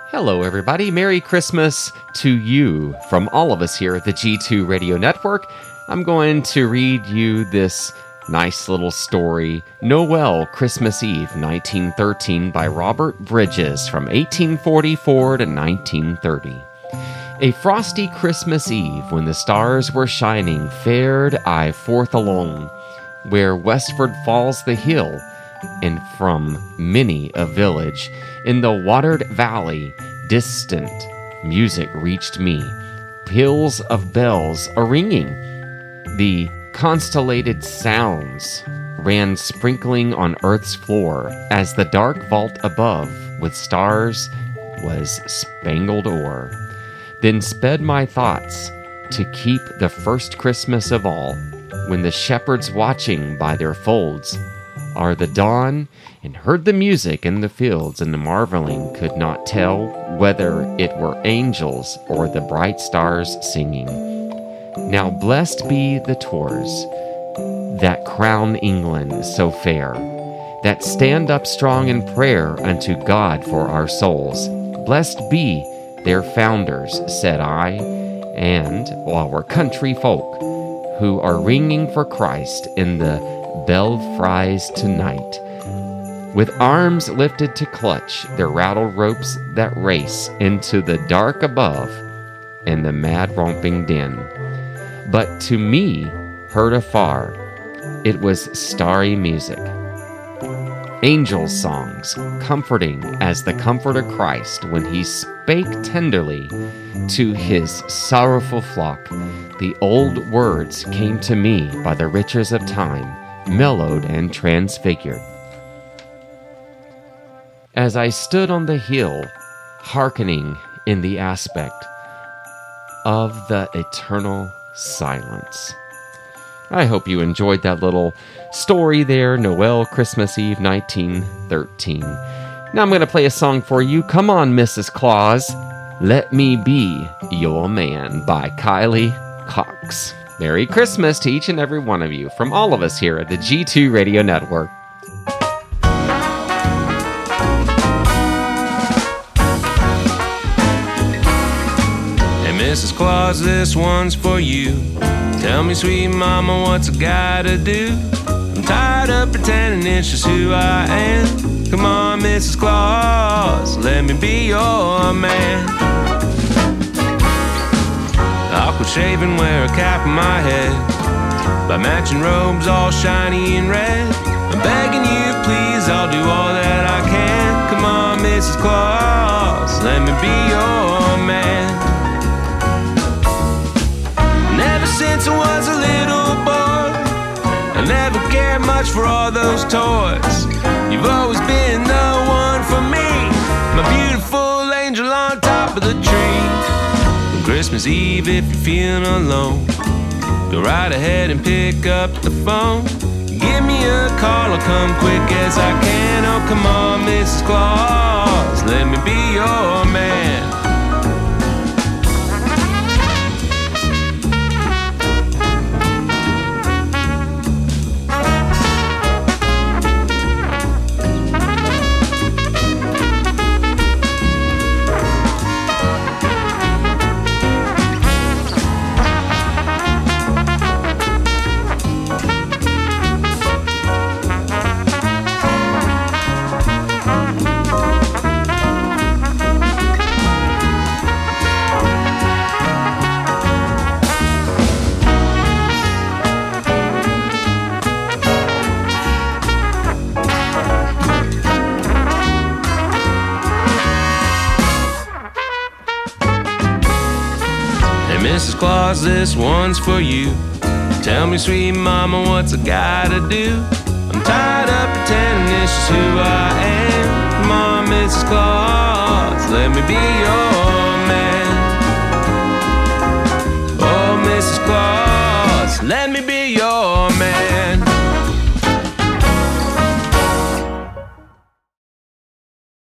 Hello, everybody. Merry Christmas to you from all of us here at the G2 Radio Network. I'm going to read you this nice little story, Noel, Christmas Eve, 1913, by Robert Bridges from 1844 to 1930. A frosty Christmas Eve, when the stars were shining, fared I forth alone, where westward falls the hill, and from many a village in the watered valley distant music reached me, peals of bells a-ringing. The constellated sounds ran sprinkling on earth's floor, as the dark vault above with stars was spangled o'er. Then sped my thoughts to keep the first Christmas of all, when the shepherds watching by their folds are the dawn, and heard the music in the fields, and the marveling could not tell whether it were angels or the bright stars singing. Now blessed be the tors that crown England so fair, that stand up strong in prayer unto God for our souls. Blessed be their founders, said I, and our country folk, who are ringing for Christ in the belfries tonight, with arms lifted to clutch their rattled ropes that race into the dark above and the mad romping din. But to me, heard afar, it was starry music, angels' songs, comforting as the comforter Christ when he spake tenderly to his sorrowful flock. The old words came to me by the riches of time, mellowed and transfigured. As I stood on the hill, hearkening in the aspect of the eternal silence. I hope you enjoyed that little story there, Noel, Christmas Eve, 1913. Now I'm going to play a song for you. Come on, Mrs. Claus, Let Me Be Your Man by Kylie Cox. Merry Christmas to each and every one of you from all of us here at the G2 Radio Network. Mrs. Claus, this one's for you. Tell me, sweet mama, what's a guy to do? I'm tired of pretending it's just who I am. Come on, Mrs. Claus, let me be your man. I'll quit shaving, wear a cap on my head, buy matching robes all shiny and red. I'm begging you, please, I'll do all that I can. Come on, Mrs. Claus, let me be your man. Since I was a little boy, I never cared much for all those toys. You've always been the one for me, my beautiful angel on top of the tree. On Christmas Eve, if you're feeling alone, go right ahead and pick up the phone. Give me a call, I'll come quick as I can. Oh, come on, Mrs. Claus, let me be your man. Mrs. Claus, this one's for you. Tell me, sweet mama, what's a guy to do? I'm tired of pretending it's just who I am. Come on, Mrs. Claus, let me be your man.